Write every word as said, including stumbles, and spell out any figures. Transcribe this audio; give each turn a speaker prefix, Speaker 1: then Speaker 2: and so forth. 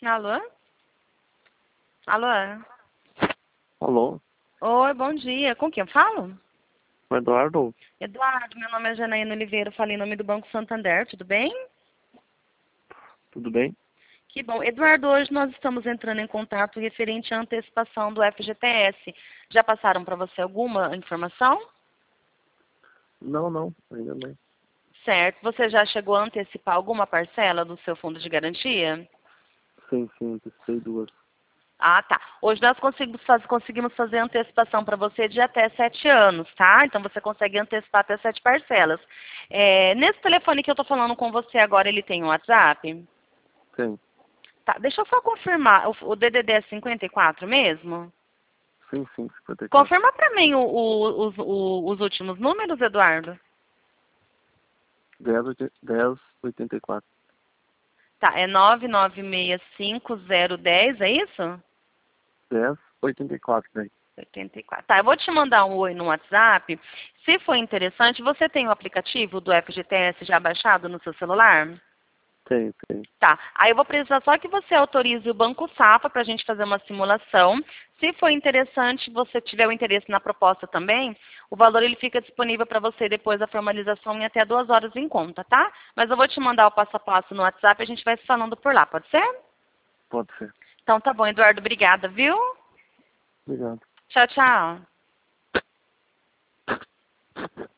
Speaker 1: Alô? Alô?
Speaker 2: Alô,
Speaker 1: Oi, bom dia. Com quem eu falo?
Speaker 2: o Eduardo?
Speaker 1: Eduardo, meu nome é Janaína Oliveira, falei em nome do Banco Santander, tudo bem?
Speaker 2: Tudo bem?
Speaker 1: Que bom. Eduardo, hoje nós estamos entrando em contato referente à antecipação do F G T S. Já passaram para você alguma informação?
Speaker 2: Não, não, ainda não.
Speaker 1: Certo. Você já chegou a antecipar alguma parcela do seu fundo de garantia?
Speaker 2: Sim, sim, antecipei duas.
Speaker 1: Ah, tá. Hoje nós conseguimos, faz, conseguimos fazer antecipação para você de até sete anos, tá? Então você consegue antecipar até sete parcelas. É, nesse telefone que eu estou falando com você agora, ele tem um WhatsApp?
Speaker 2: Tem.
Speaker 1: Tá, deixa eu só confirmar. O, o D D D é cinquenta e quatro mesmo?
Speaker 2: Sim, sim, cinquenta e quatro.
Speaker 1: Confirma para mim o, o, os, o, os últimos números, Eduardo.
Speaker 2: dez, oitenta e quatro.
Speaker 1: Tá, é nove nove seis cinco zero um zero, é isso?
Speaker 2: dez, oitenta e quatro, né?
Speaker 1: oitenta e quatro. Tá, eu vou te mandar um oi no WhatsApp. Se for interessante, você tem o aplicativo do F G T S já baixado no seu celular?
Speaker 2: Tem, tem.
Speaker 1: Tá, aí eu vou precisar só que você autorize o Banco Safra para a gente fazer uma simulação. Se for interessante, você tiver o interesse na proposta também, o valor ele fica disponível para você depois da formalização em até duas horas em conta, tá? Mas eu vou te mandar o passo a passo no WhatsApp e a gente vai se falando por lá, pode ser?
Speaker 2: Pode ser.
Speaker 1: Então tá bom, Eduardo, obrigada, viu?
Speaker 2: Obrigado.
Speaker 1: Tchau, tchau.